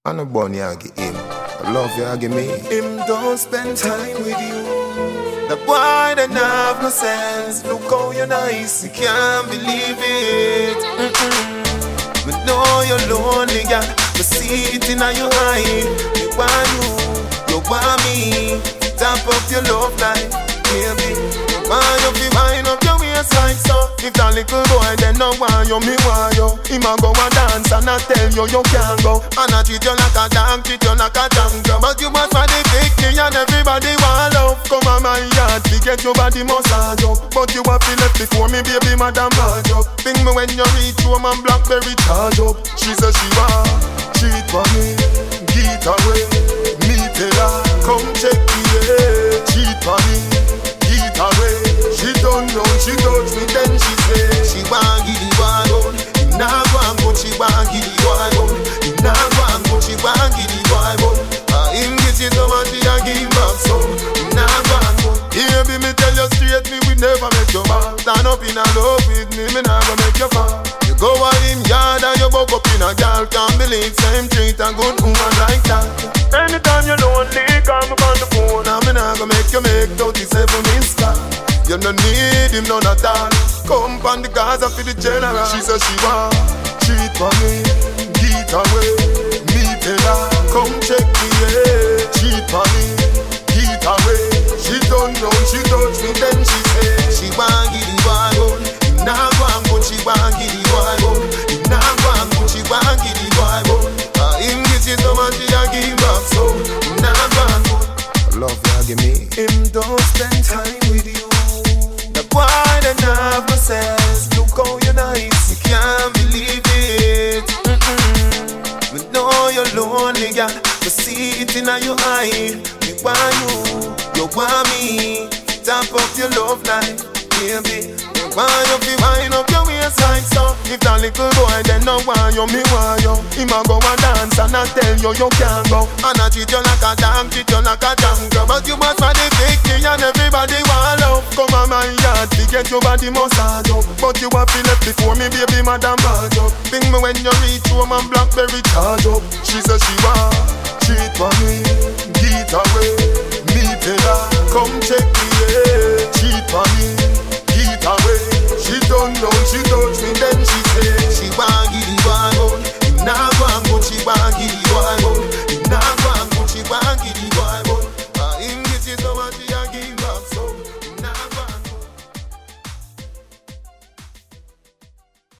I no bunny I give him. I love you I give me. Him don't spend time with you. The boy don't have no sense. Look how you're nice, you can't believe it. But know you're lonely, yeah. But see it in your eye. You want you want me. Top up your love life, baby. You want you be wind up your waistline, so if that little boy then no want you, me want you. Him a go and dance and I tell you you can't go. And I treat you like a dog, treat you like a jungle. But you must for the victory and everybody want love. Come on my yard, we get your body massage up. But you have to left before me, baby, madam bad up. Ping me when you reach home and Blackberry charge up. She says she want cheat for me, get away. Me tell her, come check me, yeah. Cheat for me, get away. She don't know, she touch me, then she say she want give the one gun. Him nah go and put she want give the one gun. Him nah go and put she want give the one gun. Him get you so much, he a give back some. Him nah go and put. Baby, me tell you straight, me will never make you fall. Stand up in a love with me nah go make you fall. You go on him yard and you buck up in a girl. Can't believe same treat a good woman like that. Anytime you're lonely, call me on the phone. And me nah go make you make 37 missed call. You no need him none at all. Come on the Gaza for the general. She says she want cheat for me, get away. Me tell her, come check me, yeah. Cheat for me, get away. She don't know, she touch me, then she say she want give the one gun. Him nah go and put she want give the one gun. Him nah go and put she want give the one gun. Him get you so much, he a give back some. Him nah go and put. Love you give me. Him don't spend time with you. Why they never says, look how you're nice, you can't believe it. We know you're lonely, yeah, but see it in your eye. Me want you want me. Top up your love life, baby. You want you be wind up your waistline, so if that little boy then no want you, me want you. Him a go and dance and I tell you you can't go. And I treat you like a dog, treat you like a jungle. But you must for the victory and everybody want love. Come on my yard, we get your body massage up. But you have to left before me, baby, madam bad up. Ping me when you reach home and Blackberry charge up. She says she want cheat for me, get away. Me tell her, come check me, yeah. Cheat for me, get away. She don't know, she touch me, then she say